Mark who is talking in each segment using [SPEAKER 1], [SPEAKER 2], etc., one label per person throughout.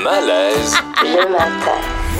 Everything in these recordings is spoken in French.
[SPEAKER 1] malaise
[SPEAKER 2] le matin.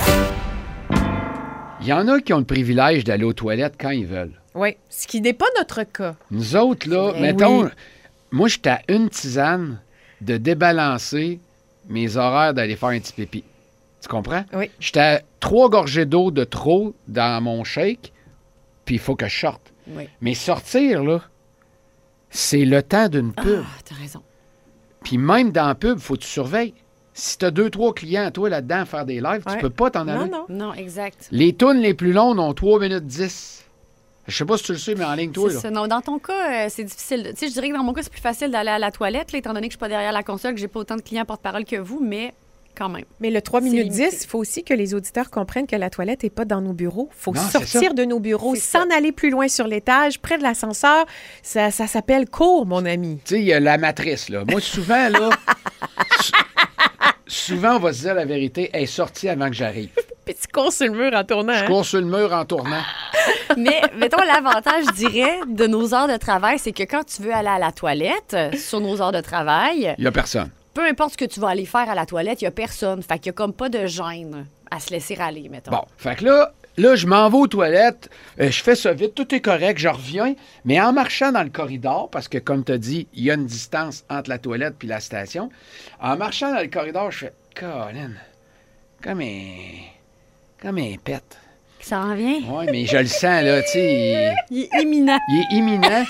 [SPEAKER 3] Il y en a qui ont le privilège d'aller aux toilettes quand ils veulent.
[SPEAKER 4] Oui, ce qui n'est pas notre cas.
[SPEAKER 3] Nous autres, là,
[SPEAKER 4] vrai.
[SPEAKER 3] mettons,
[SPEAKER 4] Oui.
[SPEAKER 3] moi, j'étais à une tisane de débalancer mes horaires d'aller faire un petit pipi. Tu comprends?
[SPEAKER 4] Oui.
[SPEAKER 3] J'étais à 3 gorgées d'eau de trop dans mon shake, puis il faut que je sorte.
[SPEAKER 5] Oui.
[SPEAKER 3] Mais sortir, là, c'est le temps d'une pub.
[SPEAKER 5] Ah, t'as raison.
[SPEAKER 3] Puis même dans la pub, il faut que tu surveilles. Si tu as 2-3 clients, toi, là-dedans, à faire des lives, tu
[SPEAKER 4] Ouais.
[SPEAKER 3] peux pas t'en aller.
[SPEAKER 4] Non.
[SPEAKER 5] Non, exact.
[SPEAKER 3] Les tunes les plus longues ont 3 minutes 10. Je sais pas si tu le sais, mais en ligne, toi,
[SPEAKER 5] C'est
[SPEAKER 3] là.
[SPEAKER 5] ça. Non, dans ton cas, c'est difficile. Tu sais, je dirais que dans mon cas, c'est plus facile d'aller à la toilette, là, étant donné que je suis pas derrière la console, que j'ai pas autant de clients porte-parole que vous, mais quand même.
[SPEAKER 4] Mais le 3
[SPEAKER 5] C'est
[SPEAKER 4] minutes
[SPEAKER 5] limité.
[SPEAKER 4] 10, il faut aussi que les auditeurs comprennent que la toilette n'est pas dans nos bureaux. Il faut
[SPEAKER 3] Non, c'est
[SPEAKER 4] sortir
[SPEAKER 3] ça.
[SPEAKER 4] de nos bureaux,
[SPEAKER 5] C'est
[SPEAKER 4] s'en aller plus loin sur l'étage, près de l'ascenseur. Ça s'appelle cours, mon ami.
[SPEAKER 3] Tu sais, il y a la matrice, là. Moi, souvent, là... souvent, on va se dire la vérité, elle est sortie avant que j'arrive.
[SPEAKER 4] Puis tu cours sur le mur en tournant.
[SPEAKER 3] Je
[SPEAKER 4] hein?
[SPEAKER 3] cours sur le mur en tournant.
[SPEAKER 5] Mais, mettons, l'avantage, je dirais, de nos heures de travail, c'est que quand tu veux aller à la toilette, sur nos heures de travail,
[SPEAKER 3] Il y a personne.
[SPEAKER 5] peu importe ce que tu vas aller faire à la toilette, il y a personne. Fait qu'il y a comme pas de gêne à se laisser aller, mettons.
[SPEAKER 3] Bon, fait que là, je m'en vais aux toilettes, je fais ça vite, tout est correct, je reviens, mais en marchant dans le corridor, parce que comme tu as dit, il y a une distance entre la toilette puis la station, en marchant dans le corridor, je fais « Colin, comme un pet.
[SPEAKER 5] Ça en vient? »
[SPEAKER 3] Oui, mais je le sens, là, tu sais,
[SPEAKER 5] Il est imminent.
[SPEAKER 3] il est imminent.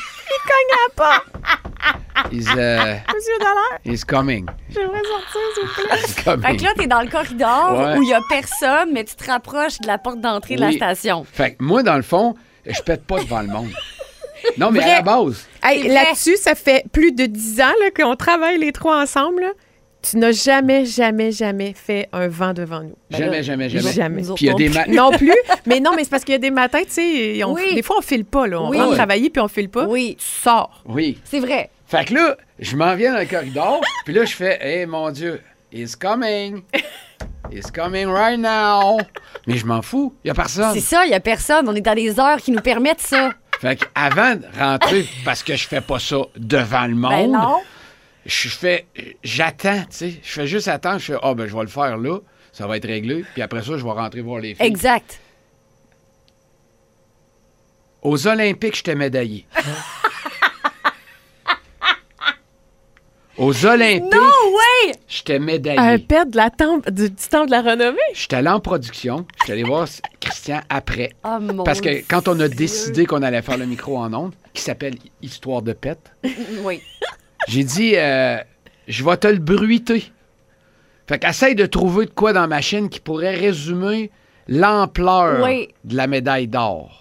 [SPEAKER 3] He's
[SPEAKER 4] Monsieur Dallaire,
[SPEAKER 3] he's coming.
[SPEAKER 4] j'aimerais sortir, s'il vous plaît.
[SPEAKER 3] He's coming.
[SPEAKER 5] Fait que là, t'es dans le corridor
[SPEAKER 3] Ouais.
[SPEAKER 5] où il y a personne, mais tu te rapproches de la porte d'entrée de la
[SPEAKER 3] Oui.
[SPEAKER 5] station.
[SPEAKER 3] Fait que moi, dans le fond, je pète pas devant le monde. Non, mais
[SPEAKER 4] Vrai.
[SPEAKER 3] à la base,
[SPEAKER 4] Hey,
[SPEAKER 5] C'est vrai.
[SPEAKER 4] là-dessus, ça fait plus de 10 ans là, qu'on travaille les trois ensemble. là. Tu n'as jamais fait un vent devant nous.
[SPEAKER 3] jamais.
[SPEAKER 4] Jamais.
[SPEAKER 5] Nous autres
[SPEAKER 3] Puis il y a
[SPEAKER 5] non
[SPEAKER 3] des
[SPEAKER 5] plus.
[SPEAKER 4] Non plus. Mais non, mais c'est parce qu'il y a des matins, tu sais,
[SPEAKER 5] Oui.
[SPEAKER 4] des fois, on file pas. Là. On
[SPEAKER 5] Oui.
[SPEAKER 4] rentre
[SPEAKER 3] Ouais.
[SPEAKER 4] travailler puis on file pas.
[SPEAKER 5] Oui,
[SPEAKER 4] Tu sors.
[SPEAKER 3] Oui.
[SPEAKER 5] c'est vrai.
[SPEAKER 3] Fait que là, je m'en viens dans le corridor, puis là, je fais « Hey, mon Dieu, he's coming. He's coming right now. » Mais je m'en fous, il y a personne.
[SPEAKER 5] C'est ça, il y a personne. On est dans des heures qui nous permettent ça.
[SPEAKER 3] Fait qu'avant de rentrer, parce que je fais pas ça devant le monde,
[SPEAKER 5] Ben non.
[SPEAKER 3] j'attends, tu sais. Je fais juste attendre, je fais « Ah, ben je vais le faire là, ça va être réglé, puis après ça, je vais rentrer voir les filles. »
[SPEAKER 5] Exact.
[SPEAKER 3] Aux Olympiques, j'étais médaillé. Aux Olympiques,
[SPEAKER 5] No way!
[SPEAKER 3] j'étais médaillé.
[SPEAKER 4] Un pet de la du temps de la renommée.
[SPEAKER 3] J'étais allé en production. J'étais allé voir Christian après.
[SPEAKER 5] Oh mon
[SPEAKER 3] Parce que quand on a
[SPEAKER 5] Dieu.
[SPEAKER 3] décidé qu'on allait faire le micro en ondes, qui s'appelle Histoire de pète,
[SPEAKER 5] Oui.
[SPEAKER 3] j'ai dit, je vais te le bruiter. Fait qu'essaye de trouver de quoi dans ma chaîne qui pourrait résumer l'ampleur
[SPEAKER 5] Oui.
[SPEAKER 3] de la médaille d'or.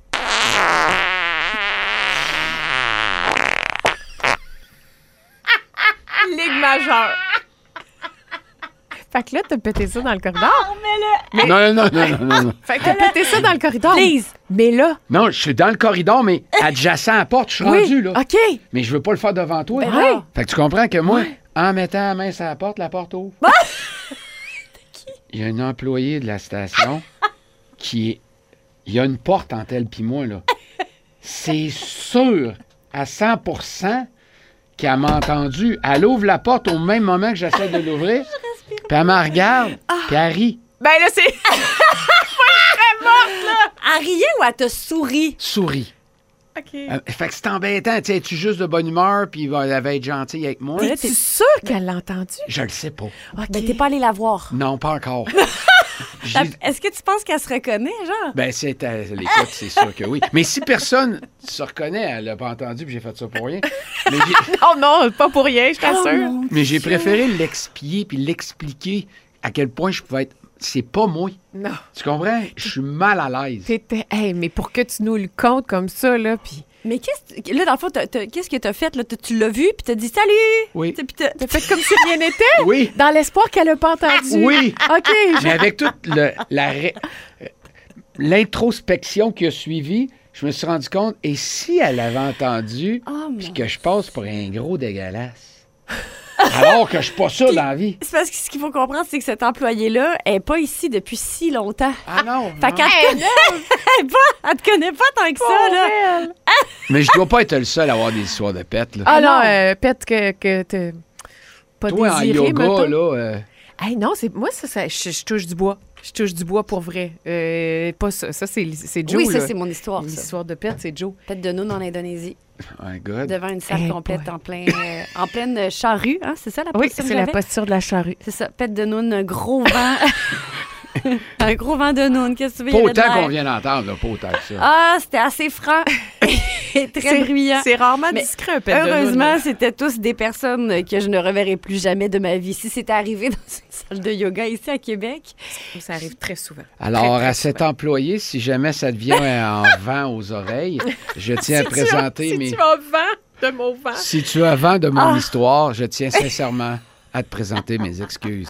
[SPEAKER 4] Ligue majeure. Fait que là, t'as pété ça dans le corridor.
[SPEAKER 3] Non.
[SPEAKER 4] Fait que t'as pété ça dans le corridor.
[SPEAKER 5] Please.
[SPEAKER 4] Mais là,
[SPEAKER 3] Non, je suis dans le corridor, mais adjacent à la porte, je suis rendu, là.
[SPEAKER 4] OK.
[SPEAKER 3] Mais je veux pas le faire devant toi.
[SPEAKER 5] Ben oui.
[SPEAKER 3] Fait que tu comprends que moi, en mettant la main sur la porte ouvre. Il y a un employé de la station qui est... Il y a une porte entre elle puis moi, là. C'est sûr, à 100%, qu'elle m'a entendu. Elle ouvre la porte au même moment que j'essaie de l'ouvrir. Puis elle me regarde, puis elle rit.
[SPEAKER 4] Ben là, c'est...
[SPEAKER 5] Elle riait ou elle te sourit?
[SPEAKER 3] Sourit.
[SPEAKER 4] OK.
[SPEAKER 3] Fait que c'est embêtant. Tu sais, es-tu juste de bonne humeur, puis elle va être gentille avec moi?
[SPEAKER 4] T'es-tu sûr qu'elle l'a entendu?
[SPEAKER 3] Je le sais pas.
[SPEAKER 4] OK.
[SPEAKER 5] Ben, t'es pas allé la voir.
[SPEAKER 3] Non, pas encore.
[SPEAKER 5] Est-ce que tu penses qu'elle se reconnaît, genre?
[SPEAKER 3] Ben, c'est à l'écoute, c'est sûr que oui. Mais si personne se reconnaît, elle l'a pas entendu, puis j'ai fait ça pour rien.
[SPEAKER 4] Non, pas pour rien, je t'assure.
[SPEAKER 3] Mais j'ai préféré l'expier puis l'expliquer à quel point je pouvais être... C'est pas moi.
[SPEAKER 4] Non.
[SPEAKER 3] Tu comprends? Je suis mal à l'aise.
[SPEAKER 4] Hey, mais pour que tu nous le comptes comme ça, là, puis...
[SPEAKER 5] Mais là, dans le fond, qu'est-ce que t'as fait? Là? Tu l'as vu, puis t'as dit salut!
[SPEAKER 3] Oui.
[SPEAKER 5] Puis t'as
[SPEAKER 4] T'as fait comme si rien n'était?
[SPEAKER 3] Oui.
[SPEAKER 4] Dans l'espoir qu'elle n'a pas entendu?
[SPEAKER 3] Oui.
[SPEAKER 4] OK.
[SPEAKER 3] Mais avec toute l'introspection qui a suivi, je me suis rendu compte, et si elle avait entendu,
[SPEAKER 5] Oh,
[SPEAKER 3] puis
[SPEAKER 5] mon
[SPEAKER 3] que je passe pour un gros dégueulasse? Alors que je suis pas ça dans la vie.
[SPEAKER 5] C'est parce que ce qu'il faut comprendre, c'est que cet employé-là n'est pas ici depuis si longtemps.
[SPEAKER 3] Ah non.
[SPEAKER 5] Fait
[SPEAKER 3] non.
[SPEAKER 5] qu'elle elle te connaît pas tant que ça, là.
[SPEAKER 3] Mais je dois pas être le seul à avoir des histoires de pète, là.
[SPEAKER 4] Ah
[SPEAKER 5] non.
[SPEAKER 4] non, pète que t'as pas
[SPEAKER 3] Toi, en
[SPEAKER 4] désiré,
[SPEAKER 3] yoga,
[SPEAKER 4] mettons.
[SPEAKER 3] là...
[SPEAKER 4] Hey, non, moi, je touche du bois. Je touche du bois pour vrai. Pas ça. Ça, c'est Joe.
[SPEAKER 5] Oui, ça,
[SPEAKER 4] là.
[SPEAKER 5] c'est mon histoire.
[SPEAKER 4] L'histoire de pète, c'est Joe.
[SPEAKER 5] Pète de noun en Indonésie.
[SPEAKER 3] My God.
[SPEAKER 5] Devant une salle
[SPEAKER 4] Hey,
[SPEAKER 5] complète
[SPEAKER 4] boy.
[SPEAKER 5] en pleine charrue. Hein? C'est ça la
[SPEAKER 4] Oui,
[SPEAKER 5] posture
[SPEAKER 4] c'est
[SPEAKER 5] que
[SPEAKER 4] la
[SPEAKER 5] j'avais?
[SPEAKER 4] posture de la charrue.
[SPEAKER 5] C'est ça. Pète de noun, un gros vent. Un gros vent de noun. Qu'est-ce que tu veux? Il y
[SPEAKER 3] Pas
[SPEAKER 5] avait de
[SPEAKER 3] autant
[SPEAKER 5] l'air.
[SPEAKER 3] qu'on vient d'entendre, là, pas autant que ça.
[SPEAKER 5] Ah, c'était assez franc et très bruyant.
[SPEAKER 4] C'est rarement
[SPEAKER 5] Mais
[SPEAKER 4] discret, un pète de
[SPEAKER 5] Heureusement,
[SPEAKER 4] noun.
[SPEAKER 5] c'était tous des personnes que je ne reverrai plus jamais de ma vie. Si c'était arrivé dans une salle de yoga ici à Québec,
[SPEAKER 4] Ça arrive très souvent.
[SPEAKER 3] Alors,
[SPEAKER 4] Très, très
[SPEAKER 3] à cet
[SPEAKER 4] souvent.
[SPEAKER 3] employé, si jamais ça devient en vent aux oreilles, je tiens à te présenter
[SPEAKER 4] Si tu as vent de mon vent.
[SPEAKER 3] Si tu as vent de mon histoire, je tiens sincèrement à te présenter mes excuses.